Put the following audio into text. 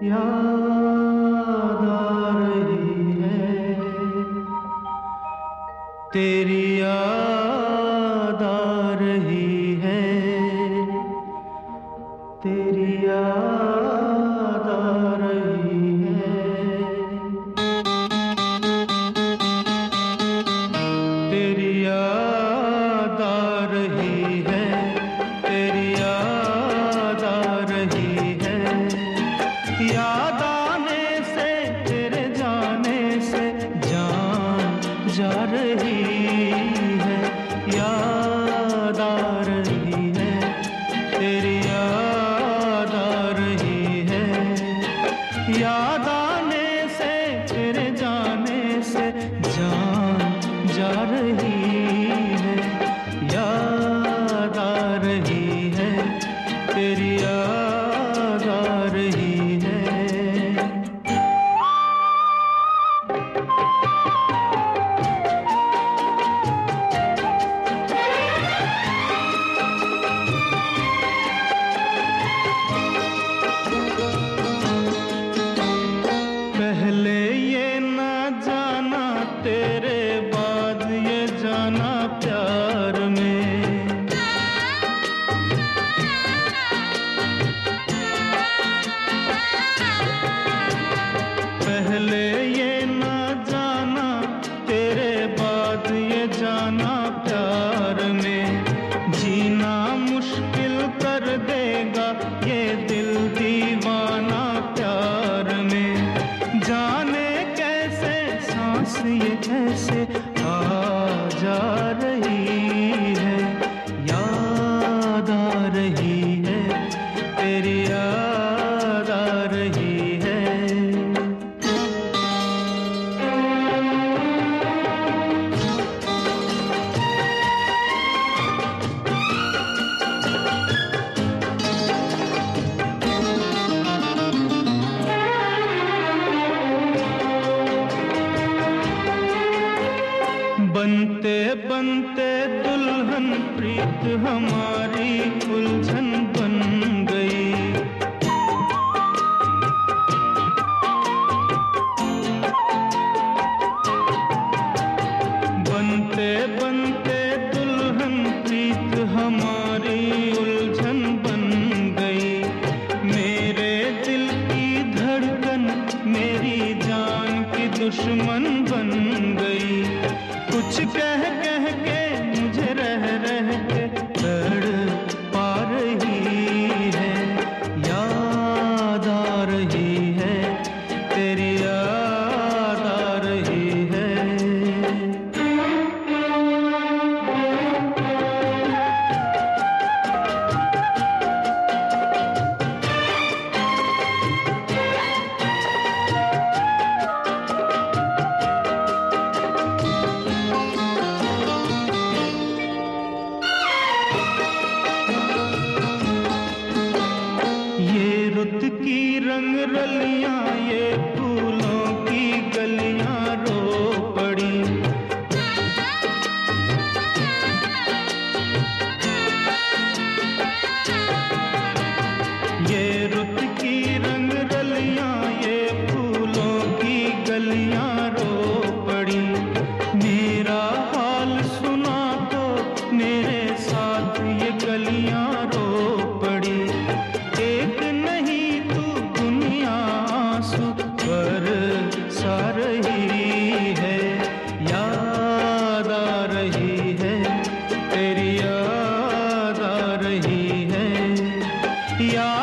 याद आ रही है, तेरी याद आ रही है, तेरी याद आ रही है, तेरी याद आ रही है, तेरी याद आ रही है। याद आने से तेरे जाने से जान जा रही है, याद आ रही है, तेरी याद आ रही है। याद आने से तेरे जाने से जान जा रही है, याद आ रही है, तेरी याद आ रही है। पहले ये ना जाना, तेरे बाद ये जाना प्यार में। पहले ये ना जाना, तेरे बाद ये जाना प्यार में। जीना मुश्किल कर देगा ये दिल दीवाना प्यार में। जाने कैसे सांस ये कैसे आ जा रही है, याद आ रही है, तेरी याद आ रही है। बनते बनते दुल्हन प्रीत हमारी उलझन बन गई। बनते बनते दुल्हन प्रीत हमारी उलझन बन गई। मेरे दिल की धड़कन मेरी जान की दुश्मन बन गई। कुछ कह कह के मुझे रह रह के तड़पा रही है, याद आ रही है, तेरी याद आ रही है। ये रुत की रंग रलियां, ये फूलों की गलियां रो पड़ी। ये रुत की रंग रलियां, ये फूलों की गलियां रो पड़ी। मेरा हाल सुना तो मेरे साथ ये गलियां रो पड़ी। एक नहीं तू दुनिया आंसू बरसा रही है, याद आ रही है, तेरी याद आ रही है, याद